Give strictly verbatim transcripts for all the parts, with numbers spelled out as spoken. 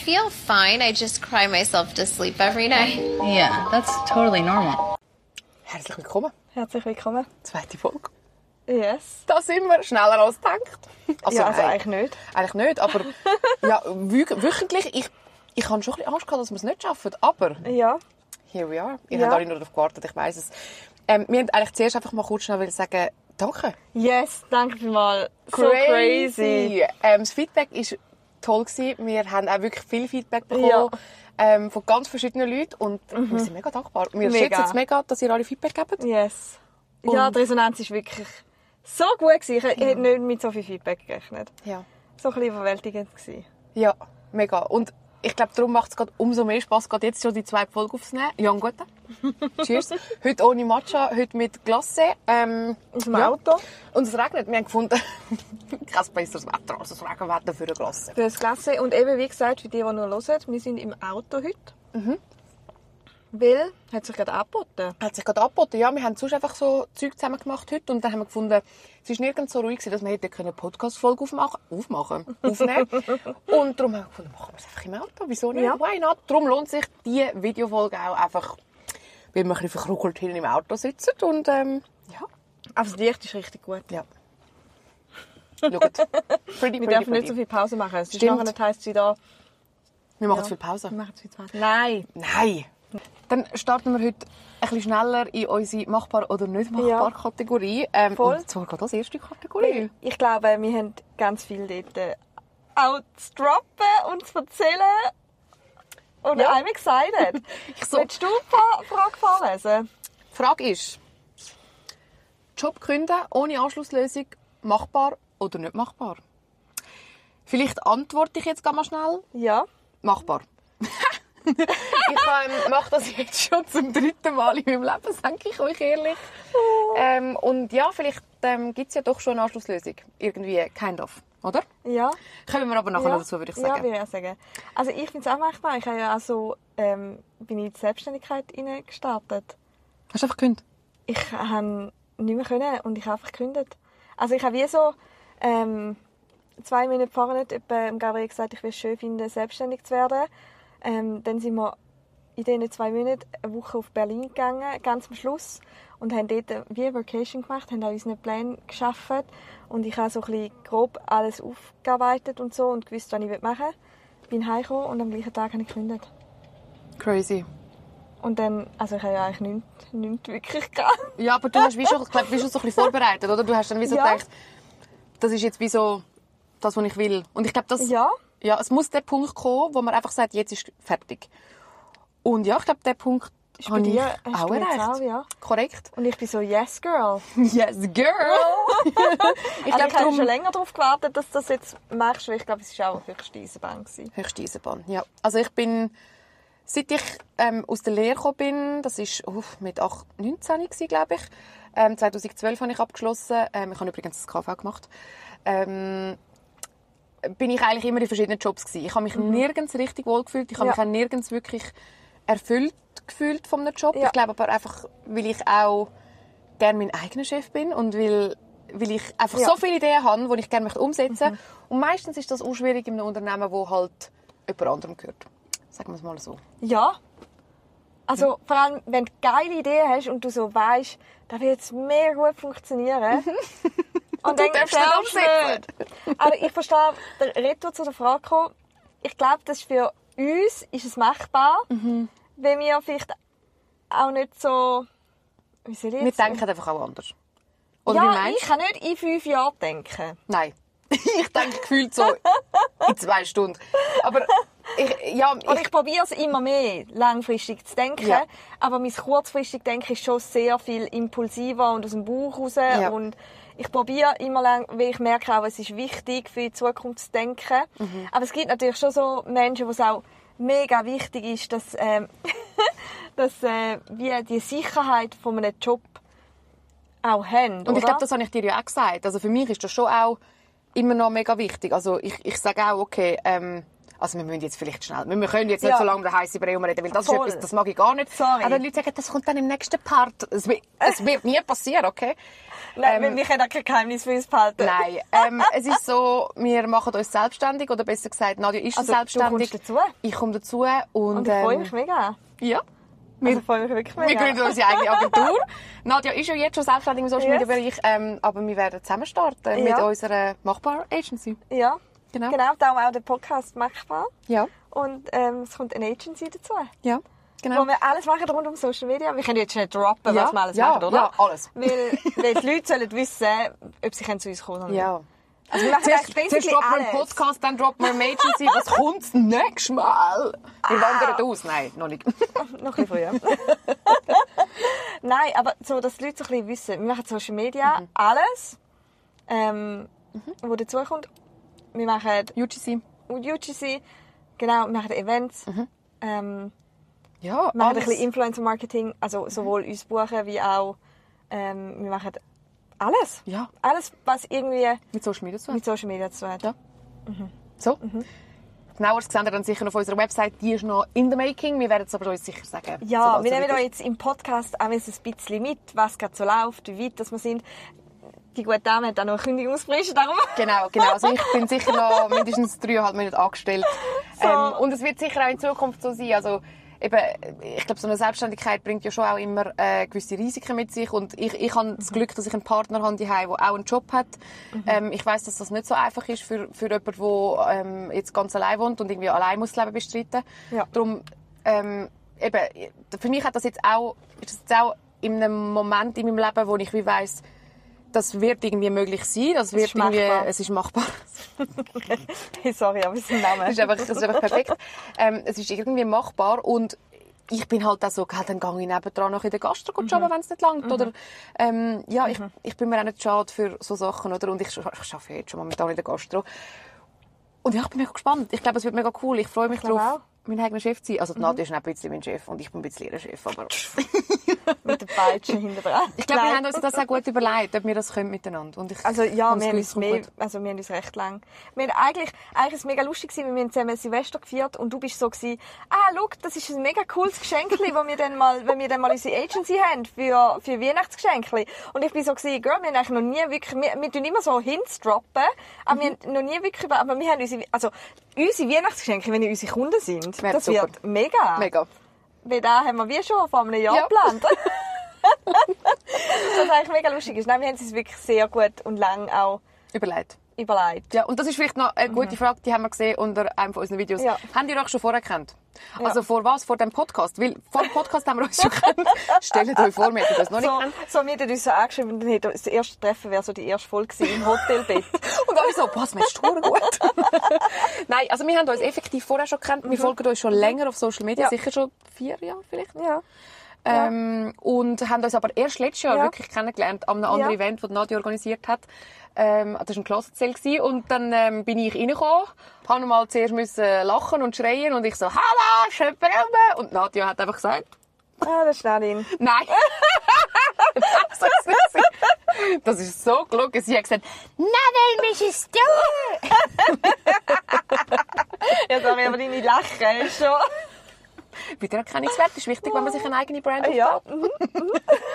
feel fine. I just cry myself to sleep every night. Yeah, that's totally normal. Herzlich willkommen. Herzlich willkommen. Zweite Folge. Yes. Da sind wir schneller als gedacht. Also, ja, also nein, eigentlich nicht. Eigentlich nicht, aber ja, wö- wöchentlich. Ich, ich habe schon ein bisschen Angst gehabt, dass wir es nicht schaffen. Aber Ja. here we are. Ihr Ja. habt alle nur darauf gewartet, ich weiss es. Ähm, wir wollten eigentlich zuerst einfach mal kurz schnell sagen, danke. Yes, danke vielmals. So crazy. Ähm, das Feedback war toll gewesen. Wir haben auch wirklich viel Feedback bekommen. Ja. Ähm, von ganz verschiedenen Leuten. Und wir sind mega dankbar. Wir Mega. schätzen es mega, dass ihr alle Feedback gebt. Yes. Ja, Und- die Resonanz ist wirklich so gut gewesen. Ich hätte nicht mit so viel Feedback gerechnet. Ja. So ein bisschen überwältigend gewesen. Ja, mega. Und ich glaube, darum macht es gerade umso mehr Spass, gerade jetzt schon die zweite Folge aufzunehmen. Ja, gut. Cheers. Heute ohne Matcha, heute mit Glacé. Ähm, Aus dem ja. Auto. Und es regnet. Wir haben gefunden, kein besseres Wetter als das Regenwetter für eine Glacé. Für das Glacé. Und eben, wie gesagt, für die, die nur hören, wir sind im Auto heute. Mhm. Weil, hat sich gerade angeboten. Hat sich gerade angeboten. Ja, wir haben sonst einfach so Zeug zusammen gemacht heute. Und dann haben wir gefunden, es war nirgends so ruhig, dass wir hätte eine Podcast-Folge aufmachen, aufmachen, aufnehmen. Und darum haben wir gefunden, machen wir es einfach im Auto. Wieso nicht? Ja. Why not? Darum lohnt sich die Videofolge auch einfach, weil wir ein bisschen verkrugelt hinten im Auto sitzen. Und ähm, ja. Aber das Licht ist richtig gut. Ja. Schaut. Pretty, Wir pretty, dürfen nicht pretty. so viel Pause machen. Es ist Stimmt. nachher heisst sie da. Wir machen Ja. zu viel Pause. Wir machen zu viel Pause. Nein. Nein. Dann starten wir heute ein bisschen schneller in unsere machbar oder nicht machbar Kategorie. Ähm, Voll. Und zwar gerade als erste Kategorie. Ich glaube, wir haben ganz viel dort äh, auch zu droppen und zu erzählen. Und Ja. I'm excited. Ich so. Willst du ein paar Fragen vorlesen? Die Frage ist, Job gründen ohne Anschlusslösung, machbar oder nicht machbar? Vielleicht antworte ich jetzt mal schnell. Ja. Machbar. Ich ähm, mache das jetzt schon zum dritten Mal in meinem Leben, sage ich euch ehrlich. Ähm, und ja, vielleicht ähm, gibt es ja doch schon eine Anschlusslösung. Irgendwie, kind of, oder? Ja. Kommen wir aber nachher ja. noch dazu, würde ich Ja, sagen. würde ich auch sagen. Also ich finde es auch machbar. Ich habe ja auch so, ähm, bin in die Selbstständigkeit gestartet. Hast du einfach gekündigt? Ich habe nicht mehr können und ich habe einfach gekündigt. Also ich habe wie so ähm, zwei Minuten vorher nicht etwa dem Gabriel gesagt, ich würde es schön finden, selbstständig zu werden. Ähm, dann sind wir in diesen zwei Monaten eine Woche auf Berlin gegangen, ganz am Schluss. Und haben dort wie eine Vacation gemacht, haben an unseren Plänen gearbeitet. Und ich habe so ein bisschen grob alles aufgearbeitet und so und gewusst, was ich machen will. Bin heimgekommen und am gleichen Tag habe ich gekündigt. Crazy. Und dann, also ich habe ja eigentlich nichts, nichts wirklich gehabt. Ja, aber du hast wie schon, ich glaube, wie schon so ein bisschen vorbereitet, oder? Du hast dann wie so Ja. gedacht, das ist jetzt wie so das, was ich will. Und ich glaube, das... Ja. Ja, es muss der Punkt kommen, wo man einfach sagt, jetzt ist fertig. Und ja, ich glaube, der Punkt Ist bei habe ich dir- hast auch du jetzt erreicht. auch, ja. Korrekt. Und ich bin so, yes, girl. Yes, girl! ich Also glaube, ich habe darum... schon länger darauf gewartet, dass du das jetzt machst, weil ich glaube, es war auch höchste Eisenbahn gewesen. Höchste Eisenbahn, ja. Also ich bin, seit ich ähm, aus der Lehre gekommen bin, das war uh, mit acht, neunzehn, glaube ich, ähm, zweitausendzwölf habe ich abgeschlossen. Ähm, ich habe übrigens das K V gemacht. Ähm, bin ich eigentlich immer in verschiedenen Jobs gewesen. Ich habe mich nirgends richtig wohl gefühlt. Ich habe Ja. mich auch nirgends wirklich erfüllt gefühlt von einem Job. Ja. Ich glaube aber einfach, weil ich auch gerne mein eigener Chef bin und weil, weil ich einfach Ja. so viele Ideen habe, die ich gerne möchte umsetzen möchte. Und meistens ist das auch schwierig in einem Unternehmen, wo halt jemand anderem gehört. Sagen wir es mal so. Ja. Also vor allem, wenn du geile Ideen hast und du so weißt, das wird jetzt mega gut funktionieren. Und du dann darfst nicht glaubst du umsetzen. nicht. Aber ich verstehe, der Retour zu der Frage kommen, ich glaube, das ist für uns ist es machbar, wenn wir vielleicht auch nicht so, wie soll ich Wir jetzt denken einfach auch anders. Oder wie Ja, meinst ich kann nicht in fünf Jahren denken. Nein. Ich denke gefühlt so in zwei Stunden. Aber ich, ja, Und ich probiere es immer mehr, langfristig zu denken. Ja. Aber mein kurzfristig Denken ist schon sehr viel impulsiver und aus dem Bauch raus. Ja. Und ich probiere immer lang, weil ich merke auch, es ist wichtig, für die Zukunft zu denken. Mhm. Aber es gibt natürlich schon so Menschen, wo es auch mega wichtig ist, dass, ähm, dass äh, wir die Sicherheit von einem Job auch haben. Und ich oder? glaube, das habe ich dir ja auch gesagt. Also für mich ist das schon auch immer noch mega wichtig. Also ich, ich sage auch, okay, ähm, Also wir müssen jetzt vielleicht schnell, wir können jetzt nicht Ja. so lange über den heissen Brei reden, weil das Voll. ist etwas, das mag ich gar nicht. Sorry. Aber die Leute sagen, das kommt dann im nächsten Part. Es wird, es wird nie passieren, okay? Nein, Ähm, wir können auch kein Geheimnis für uns behalten. Nein, ähm, es ist so, wir machen uns selbstständig, oder besser gesagt, Nadja ist Also, selbstständig. du kommst dazu? Ich komme dazu und, Und ich freue ähm, mich mega. ja. Also, ich freue mich wirklich Wir mega. gründen unsere eigene Agentur. Nadja ist ja jetzt schon selbstständig im Social Yes. Media Bereich, ähm, aber wir werden zusammen starten mit Ja. unserer Machbar Agency. Ja, Genau. genau. Darum auch der Podcast machbar. Ja, Und ähm, es kommt eine Agency dazu. ja, genau. Wo wir alles machen rund um Social Media. Wir können jetzt nicht droppen, Ja, was wir alles ja, machen, oder? ja, alles. Weil, weil die Leute sollen wissen, ob sie zu uns kommen können. Ja. Also wir machen Zuerst, basically zuerst droppen wir einen alles. Podcast, dann droppen wir eine Agency. Was kommt das nächste Mal? Wir wandern aus. Nein, noch nicht. Noch ein bisschen früher. Nein, aber so, dass die Leute so ein bisschen wissen, wir machen Social Media, Mhm. alles, ähm, wo dazukommt. Wir machen U G C. U G C, genau, wir machen Events, ähm, Ja, wir machen ein alles. bisschen Influencer-Marketing, also sowohl uns buchen wie auch, ähm, wir machen alles. Ja. Alles, was irgendwie Mit Social Media zu mit Social Media zu tun hat. Ja. So. Genaueres sehen ihr dann sicher auf unserer Website. Die ist noch in the making. Wir werden es aber uns sicher sagen. Ja, sobald wir es nehmen soweit euch ist. jetzt im Podcast auch ein bisschen mit, was gerade so läuft, wie weit dass wir sind. Die gute Dame hat auch noch eine Kündigungsfrist, darum. Genau, genau. Also ich bin sicher noch mindestens dreieinhalb Monate angestellt. So. Ähm, und es wird sicher auch in Zukunft so sein. Also eben, ich glaube, so eine Selbstständigkeit bringt ja schon auch immer äh, gewisse Risiken mit sich. Und ich, ich habe das Glück, dass ich einen Partner habe, der auch einen Job hat. Mhm. Ähm, ich weiss, dass das nicht so einfach ist für, für jemanden, der ähm, jetzt ganz allein wohnt und irgendwie allein muss das Leben bestreiten. Ja. Darum, ähm, eben, für mich hat das jetzt auch, ist das jetzt auch in einem Moment in meinem Leben, wo ich wie weiss, das wird irgendwie möglich sein. Das wird ist machbar. irgendwie, es ist machbar. Sorry, aber es ist ein Name. Das ist einfach, das ist einfach perfekt. Ähm, es ist irgendwie machbar und ich bin halt auch so, halt, dann gehe ich nebendran noch in der Gastro Mhm. jobben, wenn es nicht langt. Oder, ähm, ja, ich, ich bin mir auch nicht schade für so Sachen. Oder? Und ich, ich arbeite jetzt schon momentan in der Gastro. Und ja, ich bin mega gespannt. Ich glaube, es wird mega cool. Ich freue mich glaube darauf, auch. mein eigener Chef zu sein. Also die Mhm. Nadja ist auch ein bisschen mein Chef und ich bin ein bisschen ihr Chef. Aber Mit den Peitschen hinten dran. ich glaube, wir haben uns das auch gut überlegt, ob wir das können miteinander. Und ich, Also ja, und wir haben, es uns mehr, gut. also wir haben uns recht lang. Wir haben eigentlich, eigentlich ist es mega lustig gewesen, weil wir haben zusammen Silvester gefeiert und du bist so gewesen, ah, schau, das ist ein mega cooles Geschenkli, wo wir dann mal, wenn wir dann mal unsere Agency haben für, für Weihnachtsgeschenkli. Und ich bin so gewesen, Girl, wir haben eigentlich noch nie wirklich, wir, wir tun immer so Hints droppen, aber wir haben noch nie wirklich über, aber wir haben unsere, also unsere Weihnachtsgeschenke, wenn ihr unsere Kunden sind, Wäre das super. wird mega. Mega. Weil da haben wir wie schon vor einem Jahr Ja. geplant. Was eigentlich mega lustig ist. Nein, wir haben es uns wirklich sehr gut und lang auch Überlegt. überlegt. Ja, und das ist vielleicht noch eine gute Frage, die haben wir gesehen unter einem von unseren Videos. Ja. Haben die euch schon vorher gekannt? Ja. Also vor was? Vor dem Podcast? Weil vor dem Podcast haben wir uns schon gekannt. Stellt euch vor, wir hätten das noch nicht So, gekannt. so wir haben uns so angeschrieben und dann hätte das erste Treffen wäre so die erste Folge gewesen, im Hotelbett. Und alle so, was, Mensch, du gut. Nein, also wir haben uns effektiv vorher schon gekannt. Wir folgen uns schon länger auf Social Media, Ja. sicher schon vier Jahre vielleicht. Ja. Ähm, und haben uns aber erst letztes Jahr Ja. wirklich kennengelernt an einem anderen Ja. Event, das Nadja organisiert hat. Ähm, das war ein Klassenzelt und dann ähm, bin ich reingekommen, habe mal zuerst müssen lachen und schreien und ich so, «Hallo, schön Brille!» Und Nadja hat einfach gesagt, Ah, das ist Nadine. «Nein!» Das ist nicht. Das ist so gelogen. Sie hat gesagt, «Nadel, mich ist du!» Ja, sorry, aber deine Lachen ist schon... Wieder erkennungswert ist wichtig, wenn man sich eine eigene Brand aufbaut. Ja. Mhm. mhm.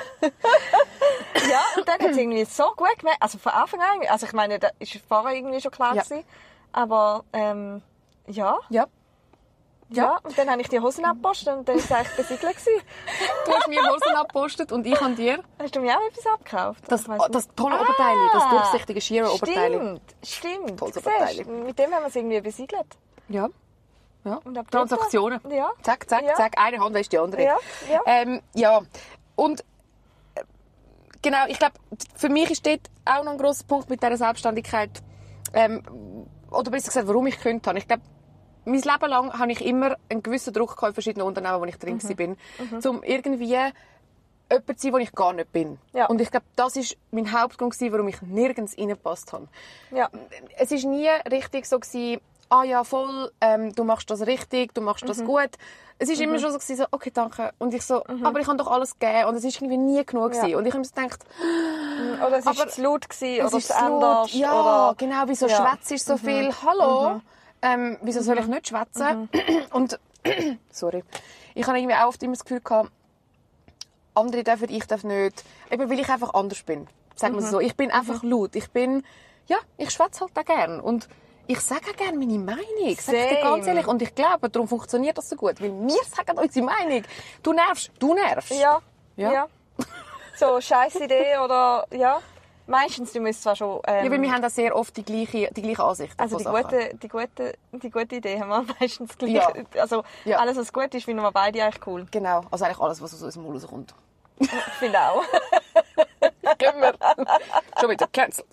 Ja, und dann hat es irgendwie so gut gemerkt. Also von Anfang an, also ich meine, das ist vorher irgendwie schon klar Ja. gewesen. Aber, ähm, ja. Ja. Ja, und dann habe ich die Hosen abgepostet und dann war es eigentlich besiegelt gewesen. Du hast mir Hosen abgepostet und ich habe dir Hast du mir auch etwas abgekauft? das, Ich weiss nicht. das tolle Oberteil, das durchsichtige Shearer-Oberteil. Stimmt, stimmt. Tolles Siehst, Oberteil. mit dem haben wir es irgendwie besiegelt. Ja. Ja. Und ab dort- Transaktionen. Ja. Zack, zack, Ja. zack. Eine Hand ist die andere. Ja, ja. Ähm, ja. Und äh, genau, ich glaube, für mich ist dort auch noch ein grosser Punkt mit dieser Selbstständigkeit. Ähm, oder besser gesagt, warum ich gekündigt habe. Ich glaube, mein Leben lang habe ich immer einen gewissen Druck gehabt in verschiedenen Unternehmen, wo ich drin Mhm. bin, um irgendwie jemand zu sein, wo ich gar nicht bin. Ja. Und ich glaube, das war mein Hauptgrund, gewesen, warum ich nirgends reingepasst habe. Ja. Es war nie richtig so, gewesen, ah ja, voll, ähm, du machst das richtig, du machst das gut. Es war immer schon so, gewesen, so, okay, danke. Und ich so, aber ich habe doch alles gegeben. Und es war irgendwie nie genug. Ja. Gewesen. Und ich habe mir so gedacht, Oder es war Aber zu laut gewesen, es oder ist zu zu laut. anders. Ja, oder... genau, wieso Ja. schwätzt so viel? Hallo? Ähm, wieso soll ich nicht schwätzen? Und, sorry, ich habe irgendwie auch oft immer das Gefühl gehabt, andere dürfen, ich darf nicht. Eben, weil ich einfach anders bin. Sagen wir es so. Ich bin einfach laut. Ich bin, ja, ich schwätze halt auch gerne. Und ich sage auch gerne meine Meinung. Ich sage es dir ganz ehrlich. Und ich glaube, darum funktioniert das so gut. Weil wir sagen unsere Meinung. Du nervst, du nervst. Ja. Ja. ja. So, scheiß Idee oder, ja. Meistens, du musst zwar schon... Ähm, Ja, weil wir haben da sehr oft die gleiche, die gleiche Ansicht. Also die gute, die, gute, die gute Idee haben wir meistens gleich. Ja. Also Ja. alles, was gut ist, finden wir beide eigentlich cool. Genau. Also eigentlich alles, was aus unserem Mund rauskommt. Ich finde auch. Gehen wir. Schon wieder cancelled.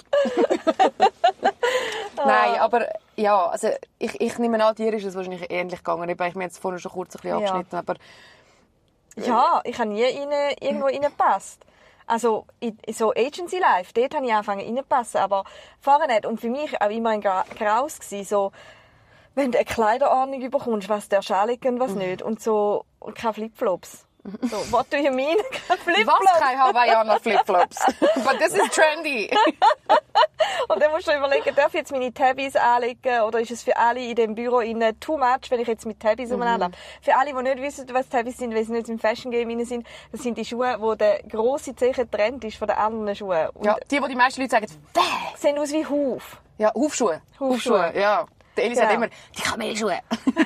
Nein, aber ja, also ich, ich nehme an, dir ist es wahrscheinlich ähnlich gegangen. Ich habe mir jetzt vorhin schon kurz ein bisschen Ja. abgeschnitten, aber Ja, ich habe nie rein, irgendwo reingepasst. Also in, in so Agency Life, dort habe ich angefangen reinzupassen, aber vorher nicht. Und für mich auch immer ein Gra- Graus gewesen, so, wenn du eine Kleiderordnung bekommst, was der Schal liegt und was nicht. Und so, und keine Flipflops. So, what do you mean? Keine Flipflops? was keine Hawaiianer Flipflops? But this is trendy. Und dann musst du überlegen, darf ich jetzt meine Tabis anlegen oder ist es für alle in dem Büro innen too much, wenn ich jetzt mit Tabis Mhm. umeinander laufe? Für alle, die nicht wissen, was Tabis sind, weil sie nicht im Fashion Game rein sind, das sind die Schuhe, wo der grosse Zeichen Trend ist von den anderen Schuhen. Und Ja, die, wo die meisten Leute sagen, «Bäh!» sehen aus wie Huf. Ja, Hufschuhe. Hufschuhe. Ja. Der Elis Genau. sagt immer, die Kamelschuhe.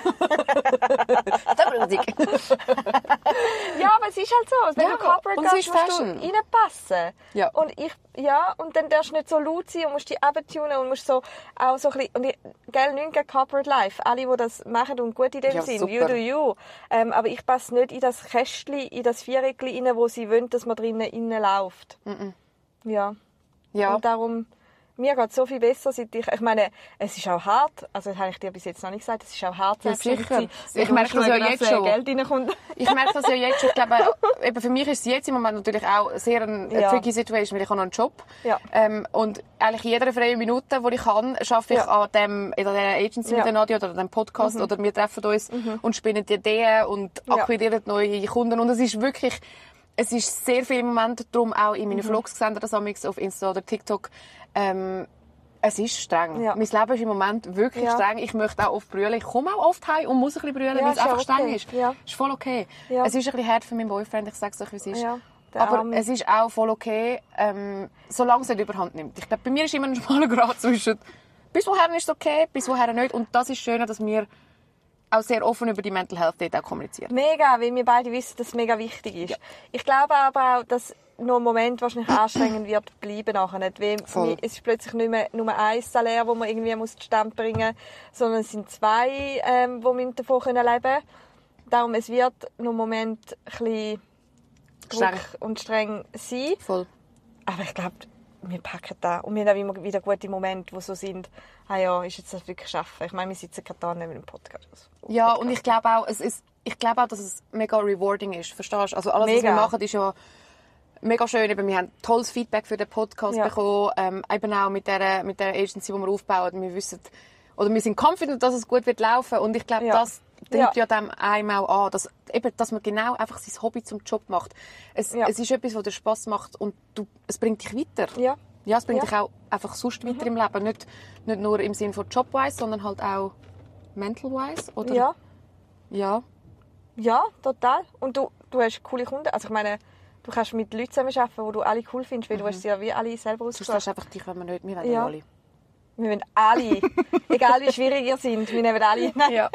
Das blutig. Ja, aber es ist halt so. Wenn Ja, du Corporate und es gehst, ist musst Fashion. du reinpassen. Ja. Und ich, ja, und dann darfst du nicht so laut sein und musst dich abtunen und musst so, auch so ein bisschen, und ich, gell, nicht gegen Corporate Life. Alle, die das machen und gut in dem Ja, sind, super. you do you. Ähm, aber ich passe nicht in das Kästchen, in das Viereckchen rein, wo sie wollen, dass man drinnen reinläuft. Mhm. Ja. Ja. Und darum, mir geht es so viel besser, seit ich, ich meine, es ist auch hart, also das habe ich dir bis jetzt noch nicht gesagt, es ist auch hart, Ja, selbstständig sicher. zu sein, Ich weil du merke musst das ja schauen, jetzt dass, äh, schon. Geld reinkommt. Ich merke das ja jetzt schon. Ich glaube, eben für mich ist es jetzt im Moment natürlich auch sehr eine Ja. tricky Situation, weil ich habe noch einen Job. Ja. Ähm, und eigentlich in jeder freien Minute, die ich kann, arbeite ich Ja. an dem, in dieser Agency Ja. mit der Nadia oder an dem Podcast Mhm. oder wir treffen uns und spinnen die Ideen und Ja. akquirieren neue Kunden. Und es ist wirklich, es ist sehr viel im Moment, darum auch in Mhm. meinen Vlogs gesehen, das amigs auf Insta oder TikTok, ähm, es ist streng. Ja. Mein Leben ist im Moment wirklich Ja. streng. Ich möchte auch oft brüllen. Ich komme auch oft heim und muss ein bisschen brüllen, Ja, weil es ist ja einfach streng okay. ist. Ja. Ist voll okay. Ja. Es ist ein bisschen hart für meinen Boyfriend, ich sage es euch, wie es ist. Ja, der Aber Arme. es ist auch voll okay, ähm, solange es nicht überhand nimmt. Ich glaube, bei mir ist immer ein schmaler Grad zwischen bis woher ist es okay, bis woher nicht. Und das ist schön, dass wir auch sehr offen über die Mental Health dort auch kommunizieren. Mega, weil wir beide wissen, dass es mega wichtig ist. Ja. Ich glaube aber auch, dass noch ein Moment wahrscheinlich anstrengend wird bleiben nachher nicht. Weil Voll. wir- es ist plötzlich nicht mehr nur ein Salär, das man irgendwie muss zustande bringen muss, sondern es sind zwei, ähm, die müssen davon leben können. Darum, es wird noch einen Moment ein bisschen Streng. Druck und streng sein. Voll. Aber ich glaube, wir packen das. Und wir haben auch immer wieder gute Momente, die so sind, ah ja, ist jetzt das wirklich schaffen? Ich meine, wir sitzen gerade da neben dem Podcast. Ja, und ich glaube auch, es ist, ich glaube auch, dass es mega rewarding ist. Verstehst du? Also alles, was Mega. wir machen, ist ja mega schön. Eben, wir haben tolles Feedback für den Podcast Ja. bekommen. Ähm, eben auch mit der, mit der Agency, die wir aufbauen. Wir wissen, oder wir sind confident, dass es gut wird laufen. Und ich glaube, Ja. das treibt Ja. ja dem einem auch an, dass, eben, dass man genau einfach sein Hobby zum Job macht. Es, Ja. es ist etwas, was dir Spass macht und du, es bringt dich weiter. Ja. Ja, es bringt Ja. Mhm. dich auch einfach sonst weiter im Leben. Nicht, nicht nur im Sinne von Job-wise, sondern halt auch mental-wise. Oder? Ja. Ja. Ja, total. Und du, du hast coole Kunden. Also ich meine, du kannst mit Leuten zusammenarbeiten, die du alle cool findest, weil du hast sie ja wie alle selber Sonst ausgesucht. hast du einfach dich, wenn wir nicht, wir wollen Ja. alle. Wir wollen alle, egal wie schwierig ihr sind, wir nehmen alle. Nein. Ja.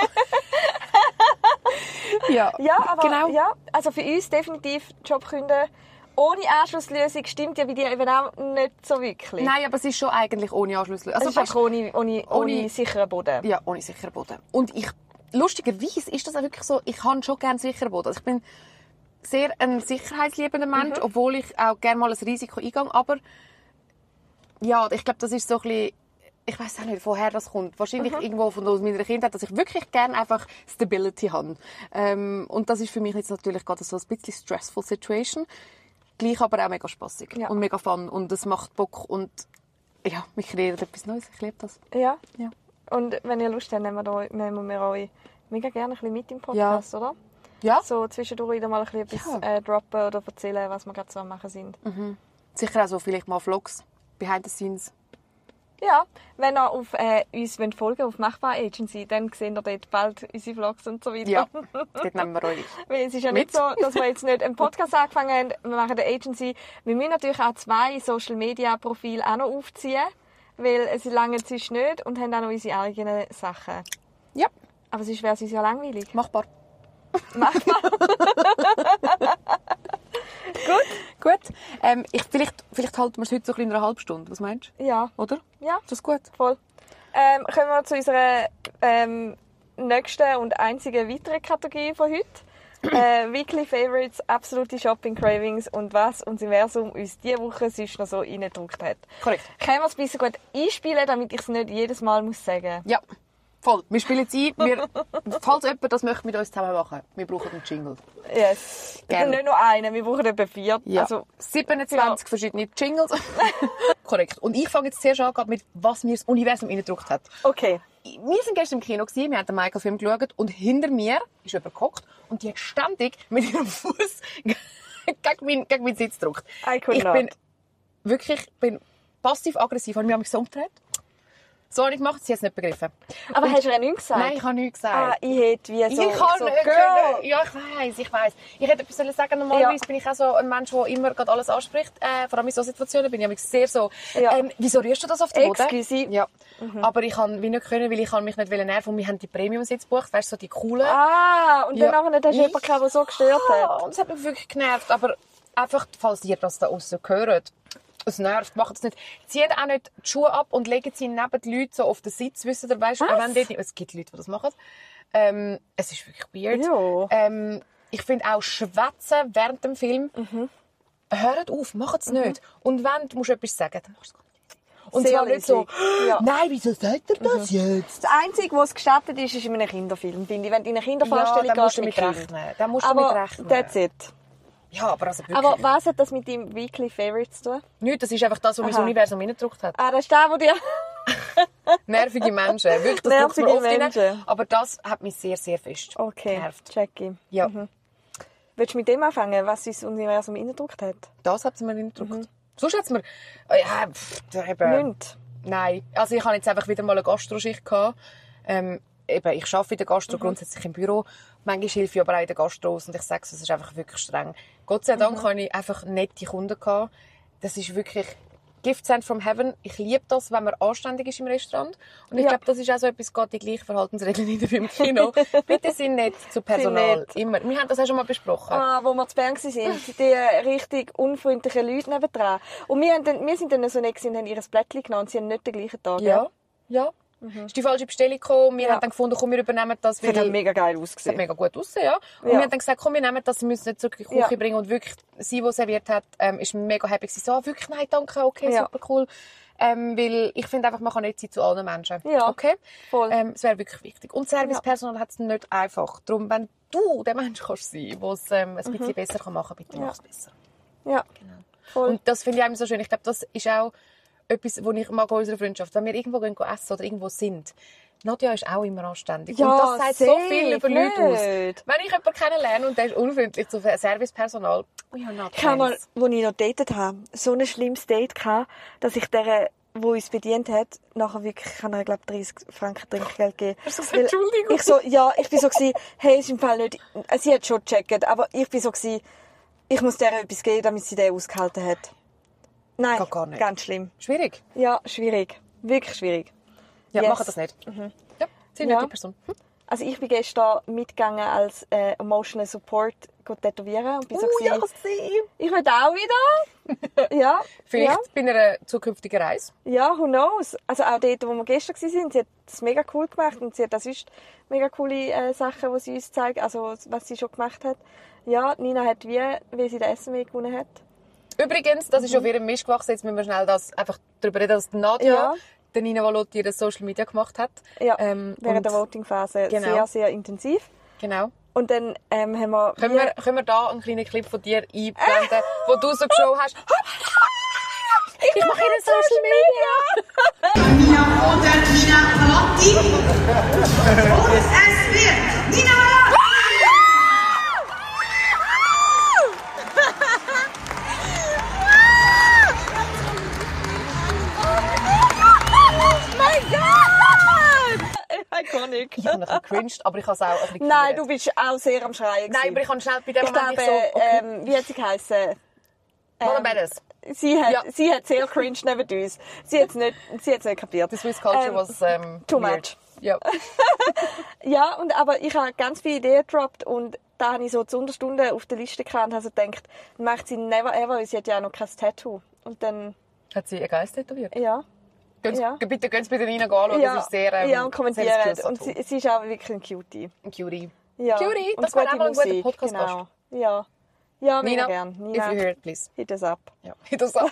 ja. Ja, aber Genau. ja, also für uns definitiv Jobkunden ohne Anschlusslösung stimmt ja bei dir eben auch nicht so wirklich. Nein, aber es ist schon eigentlich ohne Anschluss. Es Also, ist einfach ohne, ohne, ohne, ohne- sicheren Boden. ja, ohne sicheren Boden. Und ich, lustigerweise ist das auch wirklich so, ich habe schon gerne sicheren Boden. Also ich bin sehr ein sicherheitsliebender Mensch, Mhm. obwohl ich auch gerne mal ein Risiko eingehe. Aber ja, ich glaube, das ist so ein bisschen, ich weiß auch nicht, woher das kommt. Wahrscheinlich Mhm. irgendwo von aus meiner Kindheit, dass ich wirklich gerne einfach Stability habe. Ähm, und das ist für mich jetzt natürlich gerade so ein bisschen stressful Situation. Gleich aber auch mega spaßig Ja. und mega fun und es macht Bock und ja, wir kreieren etwas Neues. Ich liebe das. Ja. Ja. Und wenn ihr Lust habt, nehmen wir, euch- nehmen wir euch mega gerne ein bisschen mit im Podcast, oder? Ja, So zwischendurch wieder mal ein bisschen etwas Ja. äh, droppen oder erzählen, was wir gerade so am machen sind. sicher auch so vielleicht mal Vlogs, Behind the Scenes. Ja, wenn ihr auf, äh, uns folgen wollt, auf Machbar Agency, dann seht ihr dort bald unsere Vlogs und so weiter. Ja, dort nehmen wir euch. Weil es ist ja Mit. nicht so, dass wir jetzt nicht einen Podcast angefangen haben, wir machen eine Agency. Wir müssen natürlich auch zwei Social-Media-Profile auch noch aufziehen, weil es lange sonst nicht und haben auch noch unsere eigenen Sachen. Ja. Aber sonst wäre es uns ja langweilig. Machbar. Machbar. Gut. Gut. Ähm, ich, vielleicht, vielleicht halten wir es heute so in einer halben Stunde. Was meinst du? Ja. Oder? Ja. Ist das gut? Voll. Ähm, kommen wir zu unserer ähm, nächsten und einzigen weiteren Kategorie von heute. äh, Weekly Favorites, absolute Shopping Cravings und was unser Universum uns diese Woche sonst noch so reingedrückt hat. Korrekt. Können wir es ein bisschen gut einspielen, damit ich es nicht jedes Mal muss sagen muss? Ja. Voll. Wir spielen jetzt ein. Wir, falls jemand das möchte mit uns zusammen machen, wir brauchen einen Jingle. Yes. Gerne. Nicht nur einen, wir brauchen etwa vier. Ja. Also, siebenundzwanzig ja. verschiedene Jingles. Korrekt. Und ich fange jetzt zuerst an, mit was mir das Universum reingedrückt hat. okay. Wir waren gestern im Kino, wir haben den Michael-Film geschaut und hinter mir ist jemand gehockt und die hat ständig mit ihrem Fuß gegen meinen, gegen meinen Sitz gedrückt. I could Ich not. bin wirklich bin passiv-aggressiv, habe mich so umgedreht. So habe ich gemacht, sie hat es nicht begriffen. Aber Und- hast du ihr nichts gesagt? Nein, ich habe nichts gesagt. Ah, ich hätte wie so, ich kann so nicht Girl. können. Ja, ich weiss, ich weiss. Ich hätte etwas sagen sollen. Normalerweise Ja. bin ich auch so ein Mensch, der immer gerade alles anspricht. Äh, vor allem in solchen Situationen bin ich nämlich sehr so, Ja. ähm, wieso rührst du das auf den Boden? Excuse. Ja. Aber ich kann wie nicht können, weil ich kann mich nicht nerven und wir haben die Premium-Sitz gebucht, weißt du, so die coolen. Ah, und Ja. dann nachher hast du jemanden gehabt, der so gestört Ah, hat. und es hat mich wirklich genervt. Aber einfach, falls ihr das da aussen hört, es nervt, macht es nicht. Zieht auch nicht die Schuhe ab und legen sie neben die Leute so auf den Sitz, wisst ihr, weißt du? Was? Wenn dort nicht, es gibt Leute, die das machen. Ähm, es ist wirklich weird. Ja. Ähm, ich finde auch Schwätzen während dem Film. Mhm. Hört auf, macht es nicht. Und wenn du musst etwas sagen, dann machst du es gar nicht. Und Sehr zwar nicht so, lässig. Ja. nein, wieso sagt er das jetzt? Das Einzige, was gestattet ist, ist in einem Kinderfilm, finde ich. Wenn du in eine Kindervorstellung Ja, dann musst gehst du mit mit Kind. rechnen. Dann musst du Aber mit rechnen. that's it. Ja, aber also wirklich. Aber was hat das mit deinem Weekly Favorites zu tun? Nicht, das ist einfach das, was mein Aha. Universum reingedrückt hat. Ah, das ist der, wo dir... Nervige Menschen. Wirklich, das Nervige drückt mir oft Menschen. rein. Aber das hat mich sehr, sehr fest Okay, genervt. Jackie. Ja, Willst du mit dem anfangen, was uns das Universum reingedrückt hat? das hat es mir reingedrückt. Sonst hat es mir... äh, Ja, pff, eben, Nicht. nein. Also ich hatte jetzt einfach wieder mal eine Gastroschicht gehabt. Ähm, eben, ich arbeite in der Gastro, grundsätzlich im Büro. Manchmal hilfe ich aber auch in der Gastro aus und ich sage es, es ist einfach wirklich streng. Gott sei Dank hatte ich einfach nette Kunden gehabt. Das ist wirklich Gift sent from heaven. Ich liebe das, wenn man anständig ist im Restaurant. Und ich Ja. glaube, das ist auch so etwas, geht die gleiche Verhaltensregeln in im Kino. Bitte sind nett zu Personal. nett. Immer. Wir haben das auch schon mal besprochen. Ah, wo wir zu Bern waren, die richtig unfreundlichen Leute nebendran. Und wir, haben dann, wir sind dann so nett gewesen und haben ihr Blättchen genommen und sie haben nicht den gleichen Tag. Ja, ja. Es ist die falsche Bestellung gekommen. Wir Ja. haben dann gefunden, komm, wir übernehmen das. Das hat weil- mega geil Das hat ausgesehen. mega gut ausgesehen, ja. Und Ja. wir haben dann gesagt, komm, wir nehmen das, sie müssen nicht zur Küche Ja. bringen. Und wirklich, sie, die serviert hat, ähm, ist mega happy gewesen. So, ah, wirklich, nein, danke, okay, Ja. super cool. Ähm, weil ich finde einfach, man kann nicht sein zu allen Menschen. Ja, Okay? voll. Ähm, das wäre wirklich wichtig. Und Servicepersonal hat es nicht einfach. Darum, wenn du der Mensch kannst sein, der es ähm, ein bisschen besser kann machen kann, bitte Ja. mach es besser. Ja, Genau. voll. Und das finde ich auch immer so schön. Ich glaube, das ist auch etwas, was ich mag an unserer Freundschaft. Wenn wir irgendwo gehen, gehen essen oder irgendwo sind, Nadja ist auch immer anständig. Ja, und das sagt so safe, viel über Leute aus. nicht. Wenn ich jemanden kennenlerne und der ist unfreundlich zu Servicepersonal, we are not Ich habe mal, friends. als ich noch datet habe, so ein schlimmes Date gehabt, dass ich der, die uns bedient hat, nachher wirklich, ich habe ihr, glaube dreissig Franken Trinkgeld gegeben. Hast du gesagt, Weil Entschuldigung? Ich so, ja, ich bin so gewesen, hey, ist im Fall nicht, sie hat schon gecheckt, aber ich bin so gewesen, ich muss der etwas geben, damit sie den ausgehalten hat. Nein, Geht gar nicht. ganz schlimm. Schwierig. Ja, schwierig. Wirklich schwierig. Ja, Yes. machen das nicht. Ja, sie sind Ja. nicht die Person. Hm? Also ich bin gestern mitgegangen als äh, Emotional Support go tätowieren und bin so Oh, ja, gewesen, sie. ich will auch wieder. ja, Vielleicht ja, bei einer zukünftigen Reise. ja, who knows. Also auch dort, wo wir gestern waren, sie hat das mega cool gemacht und sie hat auch sonst mega coole äh, Sachen, die sie uns zeigt, also was sie schon gemacht hat. Ja, Nina hat wie, wie sie den S M W gewonnen hat. Übrigens, das ist auf ihrem Mist gewachsen. Jetzt müssen wir schnell das, einfach darüber reden, dass Nadja, Ja. der Nina Valotti, das Social Media gemacht hat. Ja, Ähm, während und- der Voting-Phase Genau. sehr, sehr intensiv. Genau. Und dann ähm, haben wir... Können wie- wir, können wir da einen kleinen Clip von dir einblenden, wo du so geschaut hast? Ich mache ihre Social Media! Nina von der Nina Valotti. Und es wird Nina Valotti. gecringed, aber ich habe es auch ein bisschen Nein, gefeiert. du bist auch sehr am Schreien. Nein, aber ich kann schnell bei dem ich Moment glaube, nicht so... Okay. ähm, wie hat sie geheißen? Mona Ähm, Beres. Sie hat, Ja. sie hat sehr cringe neben uns. Sie hat es nicht, sie hat's nicht kapiert. The Swiss culture Ähm, was um, too weird. much. Ja. Ja, und, aber ich habe ganz viele Ideen gedroppt und da habe ich so die Unterstunden auf der Liste gehabt und habe so gedacht, macht sie never ever, weil sie hat ja auch noch kein Tattoo. Und dann, Hat sie einen Geist tätowiert? ja. Gehen Sie, Ja. Bitte gehen Sie bitte rein anschauen, ja, das ist sehr... Ähm, ja, und kommentieren. sehr Und sie, sie ist auch wirklich ein Cutie. Ein Cutie. Ja. Cutie, Und das wäre gute auch mal ein guter Musik, Podcast-Gast. Genau. Ja. Ja, mega Nina, gern. if Nina, you hear it, please. hit us up. Ja, hit us up.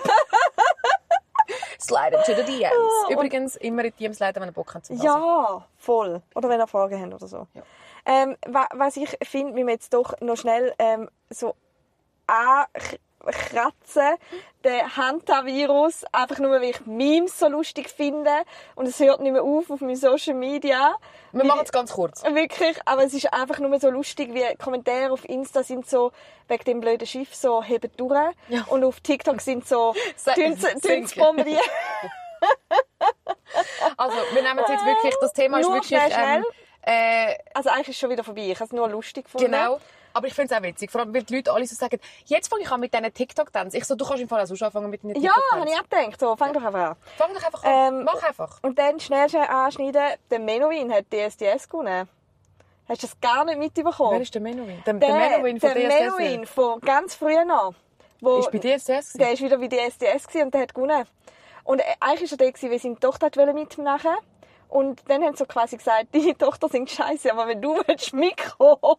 Slide into the D Ms. Oh, Übrigens, immer in die D Ms leiten, wenn ihr Bock habt zu Ja, voll. Oder wenn ihr Fragen habt oder so. Ja. Ähm, wa- was ich finde, wie wir jetzt doch noch schnell ähm, so ankratzen, den Hantavirus, einfach nur, weil ich Memes so lustig finde. Und es hört nicht mehr auf auf meinen Social Media. Wir machen es ganz kurz. Wirklich, aber es ist einfach nur so lustig, wie Kommentare auf Insta sind so, wegen dem blöden Schiff so, heben durch. Ja. Und auf TikTok sind so, Se- tun sie sinken. bombardieren. Also, wir nehmen jetzt wirklich, das Thema ist Nur wirklich... schnell, schnell. Ähm, äh, Also eigentlich ist es schon wieder vorbei. Ich habe es nur lustig gefunden. genau. Aber ich finde es auch witzig. Vor allem, weil die Leute alle so sagen, jetzt fange ich an mit diesen TikTok-Tanz. Ich so, du kannst im Fall auch sonst anfangen mit diesen Ja, TikTok-Tanz. habe ich auch gedacht. So, fang doch einfach an. Fang doch einfach an. Ähm, Mach einfach. Und dann schnell, schnell anschneiden. Der Menowin hat D S D S gewonnen. Hast du das gar nicht mitbekommen? Wer ist der Menowin? Der, Der, der Menowin von der D S D S. Menowin von ganz früher noch. Wo, Ist bei D S D S? Der ist wieder bei D S D S gewesen und der hat gewonnen. Und äh, eigentlich war er der, weil seine Tochter wollte mitmachen. Und dann haben sie so quasi gesagt, deine Tochter singt scheiße, aber wenn du willst mitkommen, komm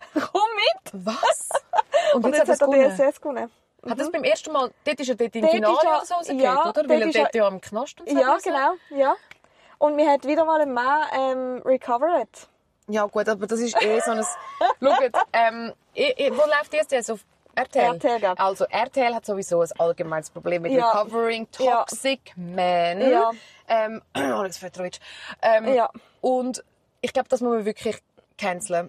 mit. Was? Und Und jetzt, jetzt hat er hat er D gewonnen. S D S gewonnen. Hat das beim ersten Mal, dort ist er dort im Dort Finale ist er- oder so rausgekehrt, ja, oder? dort Weil er ist dort er- ja im Knast und so. Ja, ist. genau. Ja. Und wir hat wieder mal einen Mann ähm, recovered. Ja gut, aber das ist eh so ein... Schaut, ähm, eh, eh, wo läuft D S D S? Auf R T L? R T L, glaub ich. Also R T L hat sowieso ein allgemeines Problem mit Ja. Recovering Toxic Men. Ja. Ähm, Alex Petrovic. Ähm, Ja. Und ich glaube, das muss man wirklich canceln.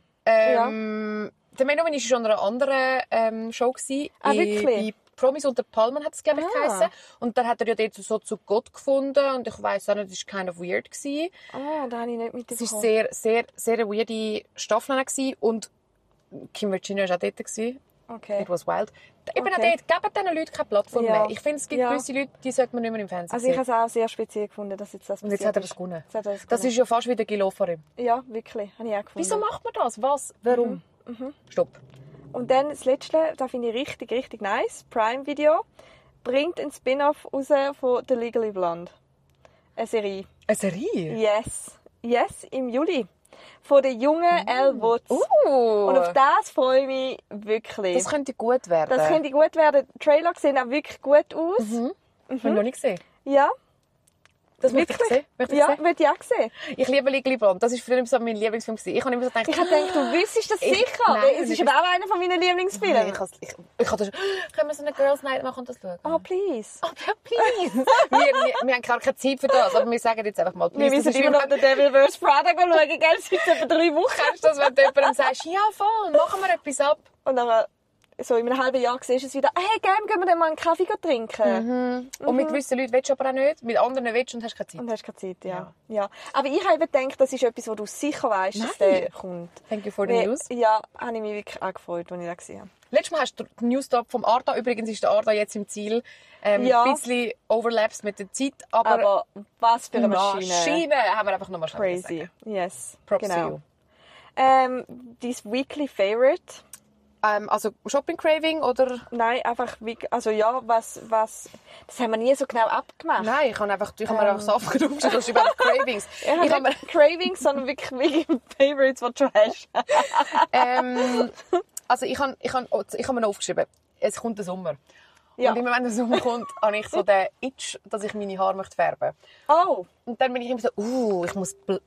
Ähm, Der Menowin war schon in einer anderen ähm, Show. Gewesen. Ah, I- wirklich? Bei Promis unter Palmen hat es, glaube ich, Ah. geheissen. Und dann hat er ja dort so zu Gott gefunden. Und ich weiss auch nicht, das war kind of weird gewesen. Ah, da habe ich nicht Es war mitbekommen. sehr, sehr, sehr eine weirde Staffel gewesen. Und Kim Virginia war auch dort. Gewesen. Okay. It was wild. Eben Okay. auch dort, geben diesen Leuten keine Plattform Ja. mehr. Ich finde, es gibt Ja. gewisse Leute, die sollte man nicht mehr im Fernsehen Also ich sehen. habe es auch sehr speziell gefunden, dass jetzt das Und jetzt passiert hat er das ist. gewonnen. Jetzt hat er das Das gewonnen. ist ja fast wieder Gilo vor ihm. Ja, wirklich. Habe ich auch gefunden. Wieso macht man das? Was? Warum? Mhm. Stopp. Und dann das Letzte, das finde ich richtig, richtig nice. Prime Video bringt ein Spin-off raus von The Legally Blonde. Eine Serie. Eine Serie? Yes. Yes, im Juli. Von der jungen Elle Woods. Uh, Und auf das freue ich mich wirklich. das könnte gut werden. Das könnte gut werden. Die Trailer sehen auch wirklich gut aus. Mhm. Habe ich noch nicht gesehen. Ja, Das möchte ich sehen. Möchte ich ja, sehen. würde ich auch sehen. Ich liebe Legally Blonde. Das war früher immer so mein Lieblingsfilm. gewesen. Ich habe immer so gedacht, Ich habe gedacht, du wüsstest das Ich- sicher. nein, weil es ist ich- aber auch einer von meinen Lieblingsfilmen. Nein, ich, has- ich, ich hatte schon, können wir so eine Girls Night machen und das schauen? Oh, please. Oh, ja, please. wir, wir, wir haben gar keine Zeit für das, aber wir sagen jetzt einfach mal, please. Wir Das müssen ist immer wie noch den Devil Wears Prada schauen, gell? Seit etwa drei Wochen. Kennst du das, wenn du jemandem sagst, ja voll, machen wir etwas ab? Und dann so in einem halben Jahr siehst du es wieder, hey, gerne gehen wir dann mal einen Kaffee trinken. Und mit gewissen Leuten willst du aber auch nicht, mit anderen willst du und hast keine Zeit. Und hast keine Zeit, ja. ja. Aber ich habe eben gedacht, das ist etwas, wo du sicher weißt, dass Nein. der kommt. Thank you for the Weil- news. Ja, habe ich mich wirklich auch gefreut, als ich das gesehen habe. Letztes Mal hast du den Newstop vom Arda, übrigens ist der Arda jetzt im Ziel, ähm, Ja. ein bisschen overlaps mit der Zeit, aber, Aber was für eine Maschine. Maschine haben wir einfach nochmal schnell Crazy. gesagt. Yes. Props genau. to you. Ähm, dein Weekly Favorite? Ähm, also Shopping Craving oder? Nein, einfach, wie, also ja, was, was, das haben wir nie so genau abgemacht. Nein, ich habe einfach, ich habe mir einfach Sachen genommen, das ist überhaupt Cravings. Ich habe Ich habe mir, nicht Cravings, sondern wirklich, wirklich Favorites, die du hast. ähm, also ich habe, ich habe, ich habe mir noch aufgeschrieben, es kommt der Sommer. Ja. Und immer wenn der Sommer kommt, habe ich so den Itch, dass ich meine Haare möchte färben. Oh, Und dann bin ich immer so, uh, ich muss... bl-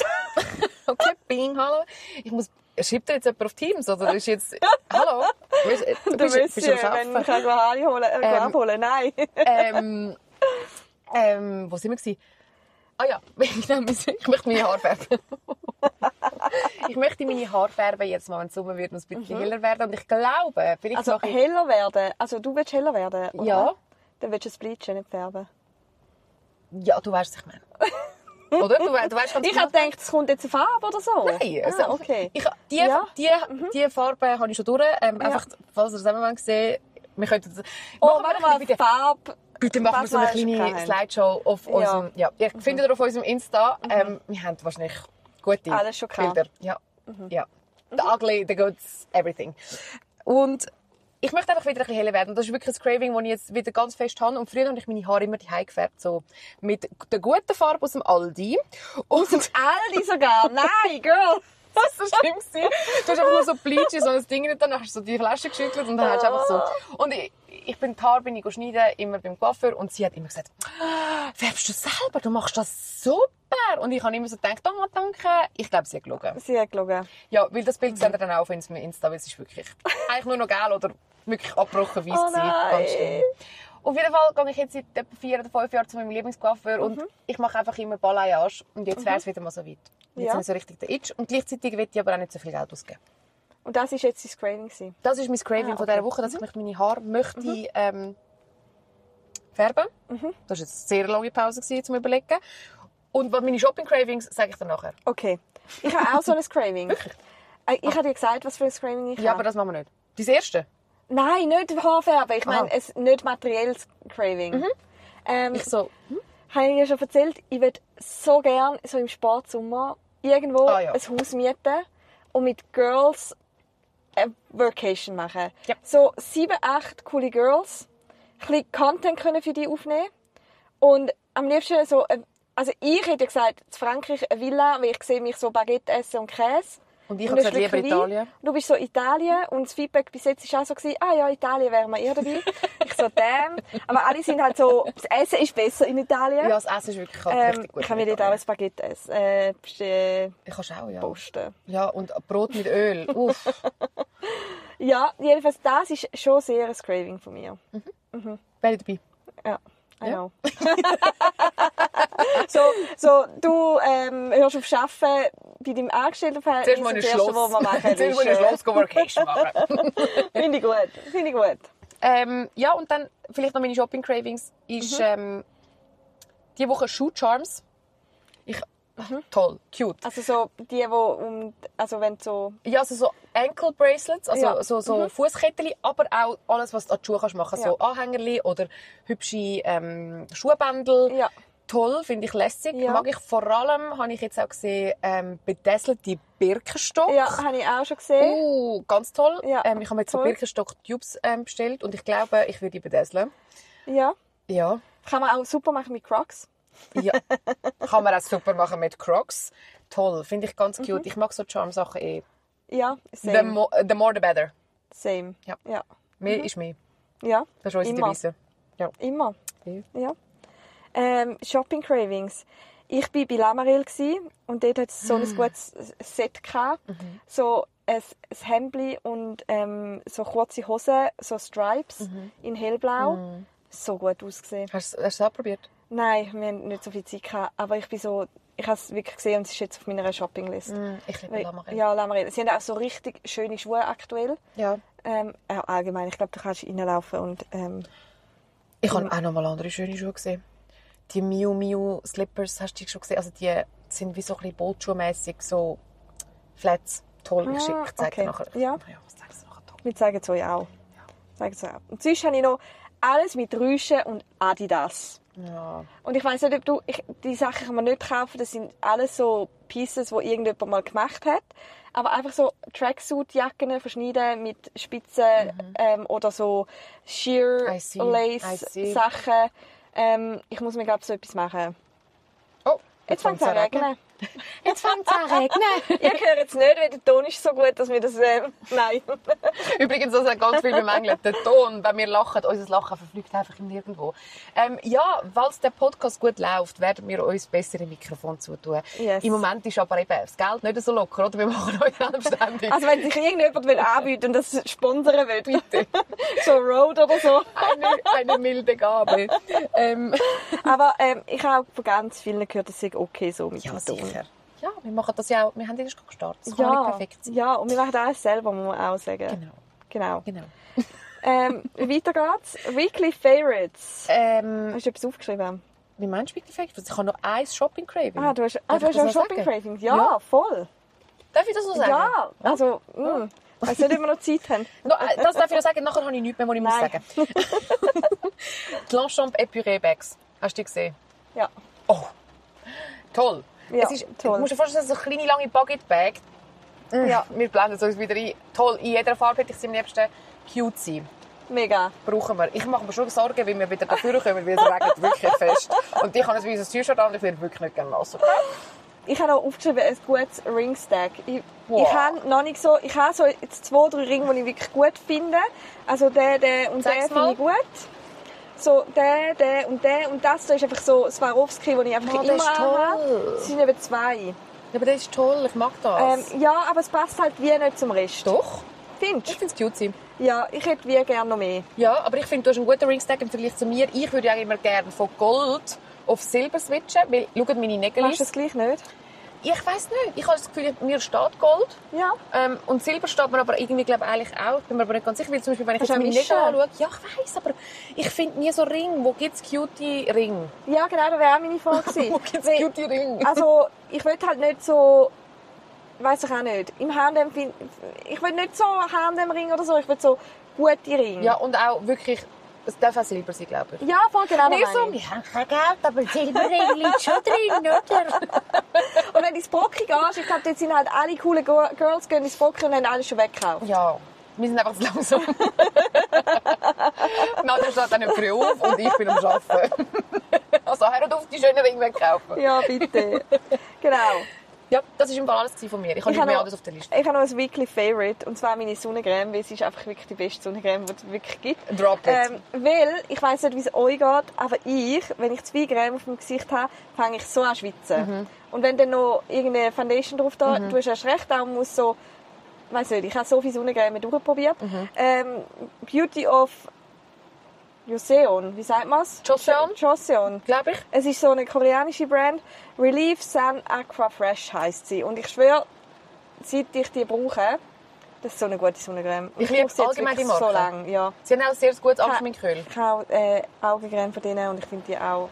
okay, Bing, hallo. Ich muss... Schreibt da jetzt jemand auf Teams? Oder ist jetzt... Hallo? Bist, du du bist, willst bist ja, am wenn ich Arbeiten. Haare holen, äh, Ähm, abholen. Nein. ähm, ähm, wo sind wir gewesen? Ah ja, ich möchte meine Haare färben. Ich möchte meine Haare färben jetzt mal, wenn es Sommer wird und es ein bisschen heller werden. Und ich glaube, vielleicht Also mache ich... heller werden. Also du willst heller werden, oder? Ja. Dann willst du es bleachen, nicht färben. Ja, du weißt, was ich meine. Oder? Du, du weißt ganz Ich habe gedacht, es kommt jetzt eine Farbe oder so. Nein, also, ah, okay. Ich, die, Ja. die, die Farbe habe ich schon durch. Ähm, Ja. Einfach, falls ihr das einmal gesehen wir könnten das... Oh, Machen wir warte ein mal, bisschen- Farbe. Bitte machen wir Was so eine wir schon kleine hatten. Slideshow auf Ja. unserem... Ja, ihr findet ihr auf unserem Insta. Ähm, wir haben wahrscheinlich gute Alles schon klar. Bilder. Ja. ja. The ugly, the goods, everything. Und ich möchte einfach wieder ein bisschen heller werden. Und das ist wirklich ein Craving, das ich jetzt wieder ganz fest habe. Und früher habe ich meine Haare immer die gefärbt, so mit der guten Farbe aus dem Aldi. Und Aldi sogar. Nein, Girl. das war so schlimm gewesen. Du hast einfach nur so Bleach in so ein Ding, dann hast du so die Flasche geschüttelt und dann hast du einfach so... Und ich, ich bin die Haare bin ich schneiden, immer beim Coiffeur, und sie hat immer gesagt, färbst du selber, du machst das super. Und ich habe immer so gedacht, oh, danke. Ich glaube, sie hat gelogen. Sie hat gelogen. Ja, weil das Bild seht ihr dann auch auf unserem Insta, weil es ist wirklich eigentlich nur noch geil oder wirklich abgebrochen weiss Oh gewesen. nein. Ganz schlimm. Auf jeden Fall gehe ich jetzt seit etwa vier oder fünf Jahren zu meinem Lieblingscoiffeur Mhm. und ich mache einfach immer Balayage. Und jetzt wäre es wieder mal so weit. Jetzt Ja. habe ich so richtig den Itch. Und gleichzeitig will ich aber auch nicht so viel Geld ausgeben. Und das ist jetzt dein Craving gewesen. Das ist mein Craving Ah, von dieser okay. Woche, dass ich mich meine Haare möchte, ähm, färben. Das war jetzt eine sehr lange Pause gewesen, zum Überlegen. Und was meine Shopping-Cravings, sage ich dann nachher. Okay. Ich habe auch so ein Craving. Wirklich? Ich habe dir gesagt, was für ein Craving ich Ja, habe. aber das machen wir nicht. Dein erste? Nein, nicht Haarfärben. Ich meine, Aha. ein nicht materielles Craving. Ähm, Ich so, hm? habe ich dir schon erzählt, ich würde so gerne so im Sportsommer irgendwo Ah, ja. ein Haus mieten und mit Girls eine Vacation machen. Ja. So sieben, acht coole Girls, ein bisschen Content können für die aufnehmen und am liebsten so, ein- also ich hätte gesagt, in Frankreich eine Villa, weil ich sehe mich so Baguette essen und Käse. Und ich Und habe ein gesagt, lieber Schlückchen Wein. Italien. Du bist so Italien und das Feedback bis jetzt war auch so, gewesen, ah ja, Italien wäre mal eher dabei. Ich so, damn. Aber alle sind halt so, das Essen ist besser in Italien. Ja, das Essen ist wirklich halt ähm, richtig gut. ich kann mir dort auch ein Spaghetti essen. Äh, bestellen, Ich kann auch, ja. posten. Ja, und Brot mit Öl. Uff. Ja, jedenfalls, das ist schon sehr ein Craving von mir. Wäre ich dabei. Ja, I Ja. know. so, so, du ähm, hörst auf Arbeiten bei deinem Angestelltenverhältnis. Zuerst mal in ein das Erste, Schloss. was wir machen, Zuerst mal in ein ist, äh, Schloss gehen Vacation machen. Finde ich gut, finde ich gut. ähm, ja, und dann vielleicht noch meine Shopping-Cravings ist ähm, diese Woche Shoe Charms. Ich, toll, cute. Also so die, die um, also wenn du so... Ja, also so Ankle Bracelets, also Ja. so, so Fußkettchen, aber auch alles, was du an die Schuhe kannst machen kannst. Ja. So Anhängerli oder hübsche ähm, Schuhbändel. Ja. Toll, finde ich lässig. Ja. Mag ich vor allem, habe ich jetzt auch gesehen, ähm, bedazzlte Birkenstock. Ja, habe ich auch schon gesehen. Oh, ganz toll. Ja, ähm, ich habe jetzt so toll. Birkenstock-Tubes ähm, bestellt und ich glaube, ich würde die bedazzeln. Ja. Ja. Kann man auch super machen mit Crocs. ja. Kann man auch super machen mit Crocs. Toll, finde ich ganz cute. Mhm. Ich mag so Charm-Sachen eh. Ja, same. The, mo the more the better. Same. Ja. Ja. Mehr ist mehr. Ja, Das ist unsere immer. Devise. Ja. Immer. Ja. Ja. Ähm, Shopping Cravings. Ich war bei Lamaril und dort hat es so Mm. ein gutes Set gehabt. Mhm. So ein, ein Hemdli und ähm, so kurze Hosen, so Stripes Mhm. in hellblau. So gut ausgesehen. Hast, hast du es ausprobiert? Nein, wir hatten nicht so viel Zeit gehabt, aber ich bin so, ich habe es wirklich gesehen und es ist jetzt auf meiner Shoppingliste. Mm, ich liebe Weil- Lamarel. Ja, Lamaril. Sie haben auch so richtig schöne Schuhe aktuell. Ja. Ähm, auch allgemein, ich glaube, du kannst reinlaufen und ähm, Ich habe auch noch mal andere schöne Schuhe gesehen. Die Miu Miu Slippers, hast du die schon gesehen? Also die sind wie so ein bisschen Bootschuhmässig, so Flats. Toll, ich Ah, schicke, ich zeige dir okay. nachher. Ja. ja was zeigst du nachher? Toll. wir zeigen es euch auch. Zeigen es euch auch. Und sonst habe ich noch alles mit Rüschen und Adidas. Ja. Und ich weiss nicht, ob du, ich, die Sachen kann man nicht kaufen, das sind alles so Pieces, die irgendjemand mal gemacht hat. Aber einfach so Tracksuit-Jacken verschneiden mit Spitzen ähm, oder so I see, I see. Sheer-Lace-Sachen. Ähm, ich muss mir, glaube ich, so etwas machen. Oh, Jetzt fängt es an zu regnen. Jetzt fängt es an zu regnen. Ihr hört jetzt nicht, weil der Ton ist so gut, dass wir das... Äh, nein. Übrigens, das hat ganz viel bemängelt. Der Ton, wenn wir lachen, unser Lachen verfliegt einfach im Nirgendwo. Ähm, ja, falls der Podcast gut läuft, werden wir uns bessere Mikrofone zutun. Yes. Im Moment ist aber eben das Geld nicht so locker, oder? Wir machen euch selbstständig. Also wenn sich irgendjemand will anbieten und das sponsern will, bitte. So Road oder so. eine, eine milde Gabe. ähm, Aber ähm, ich habe auch von ganz vielen gehört, dass es okay so mit ja, dem Ton. sicher. Ja, wir machen das ja auch. Wir haben erst gestartet. Das kann Ja, nicht perfekt sein. ja, und wir machen alles selber, muss man auch sagen. Genau. Genau. genau. Ähm, weiter geht's. Weekly Favorites. Ähm, Hast du etwas aufgeschrieben? Wie meinst du Weekly Cravings? Ich habe noch ein Shopping-Craving. Ah, du hast, ah, Darf du ich hast das auch noch sagen? Shopping-Cravings? Ja, Ja. voll. Darf ich das so sagen? Ja, also, mh. Ich weiss nicht, ob wir noch Zeit haben. No, äh, das darf ich noch sagen, nachher habe ich nichts mehr, was ich muss Nein. sagen. Die Longchamp Epuré Bags. Hast du die gesehen? Ja. Oh, toll. Ja, es ist, toll. Du musst dir vorstellen, so eine kleine, lange Baguette-Bag. Mm, Ja. Wir blenden es uns wieder ein. Toll, in jeder Farbe hätte ich sie am liebsten. Cute sein. Mega. Brauchen wir. Ich mache mir schon Sorgen, weil wir wieder dafür kommen, weil es regnet wirklich fest. Und ich habe ein weißes T-Shirt an und ich würde wirklich nicht gerne nass. Ich habe auch aufgeschrieben, ein gutes Ringstack. Ich, Wow. ich habe noch nicht so, ich habe so jetzt zwei, drei Ringe, die ich wirklich gut finde. Also der, der und Sag's der mal. finde ich gut. So der, der und der und das da ist einfach so Swarovski, das ich einfach Oh, das immer ist toll. anhabe. Es sind eben zwei. Ja, aber das ist toll, ich mag das. Ähm, ja, aber es passt halt wie nicht zum Rest. Doch, ich Findest finde es cute sein. du? Ja, ich hätte wie gerne noch mehr. Ja, aber ich finde, du hast einen guten Ringstack im Vergleich zu mir. Ich würde ja immer gerne von Gold auf Silber switchen, weil, schaut meine Nägel Machst du das gleich nicht? Ich weiss nicht. Ich habe das Gefühl, mir steht Gold. Ja. Ähm, und Silber steht mir aber irgendwie, glaube ich, eigentlich auch. Ich bin mir aber nicht ganz sicher, weil zum Beispiel, wenn ich Kannst jetzt du meine auch Nägel mischen? anschaue, ja, ich weiss, aber ich finde nie so Ring. Wo gibt es cutie Ring? Ja, genau, das wäre auch meine Frage gewesen. Wo gibt es Weil- cutie Ring? Also, ich will halt nicht so, weiss ich auch nicht, im H und M, find- ich will nicht so H und M-Ring oder so, ich will so gute Ringe. Ja, und auch wirklich, es darf auch Silber sein, glaube ich. Ja, voll genau, das Nicht so, meine ich. wir haben kein Geld, aber Silberring liegt schon drin, oder? Und wenn du ins Brocki gehst, ich glaube, dort sind halt alle coolen Go- Girls gehen ins Brocki und haben alles schon weggekauft. Ja, wir sind einfach zu langsam. Nadja steht dann nicht früh auf und ich bin am Arbeiten. Also, hör auf, die schönen Ringe wegkaufen. Ja, bitte. Genau. Ja, das war im Fall alles von mir. Ich habe Ich nicht habe mehr noch, alles auf der Liste. ich habe noch ein Weekly Favorite, und zwar meine Sonnencreme, weil sie ist einfach wirklich die beste Sonnencreme, die es wirklich gibt. Drop it. Ähm, weil, ich weiss nicht, wie es euch geht, aber ich, wenn ich zwei Creme auf dem Gesicht habe, fange ich so an zu schwitzen. Mhm. Und wenn dann noch irgendeine Foundation drauf da, du hast erst recht, auch muss so, weiss nicht, ich habe so viele Sonnencreme durchprobiert. Mhm. Ähm, Beauty of Joseon, wie sagt man es? Joseon? Joseon. Glaube ich. Es ist so eine koreanische Brand. Relief Sun Aqua Fresh heisst sie. Und ich schwöre, seit ich die brauche, das ist so eine gute Sonnencreme. Ich liebe brauche sie jetzt allgemein die wirklich Marke. so lange. Ja. Sie haben auch sehr gutes Ja. Anschminköl. Ich habe äh, Augencreme von denen und ich finde die auch...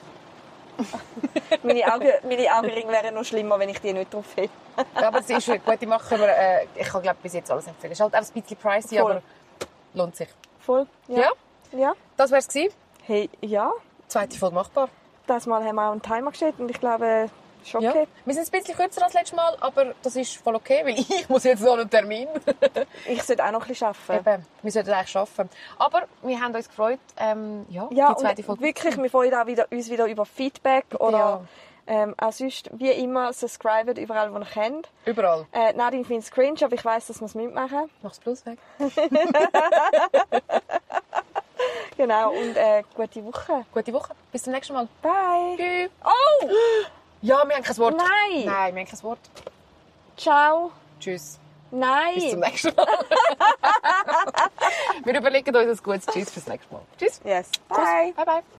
meine, Augen, meine Augenringe wären noch schlimmer, wenn ich die nicht drauf hätte. Ja, aber sie ist eine gute Mache. Aber, äh, ich kann glaube bis jetzt alles empfehlen. Es ist halt auch ein bisschen pricey, Voll. aber lohnt sich. Voll? Ja? Ja. Das wäre es gewesen. Hey, ja. Zweite Folge machbar. Das Mal haben wir auch einen Timer gestellt und ich glaube, ist okay. Ja. Wir sind ein bisschen kürzer als letztes Mal, aber das ist voll okay, weil ich muss jetzt noch einen Termin. Ich sollte auch noch ein bisschen arbeiten. Eben, wir sollten eigentlich arbeiten. Aber wir haben uns gefreut, ähm, ja, Ja, die zweite und Folge. wirklich, wir freuen auch wieder, uns wieder über Feedback oder Ja. ähm, auch sonst, wie immer, subscriben überall, wo ihr kennt. Überall. Äh, Nadine findet es cringe, aber ich weiss, dass wir es mitmachen. Mach's bloß weg. Genau, und äh, gute Woche. Gute Woche. Bis zum nächsten Mal. Bye. Tschüss. Oh! Ja, wir haben kein Wort. Nein. Nein, wir haben kein Wort. Ciao. Tschüss. Nein. Bis zum nächsten Mal. Wir überlegen uns ein gutes Tschüss fürs nächste Mal. Tschüss. Yes. Tschüss. Bye. Bye, bye.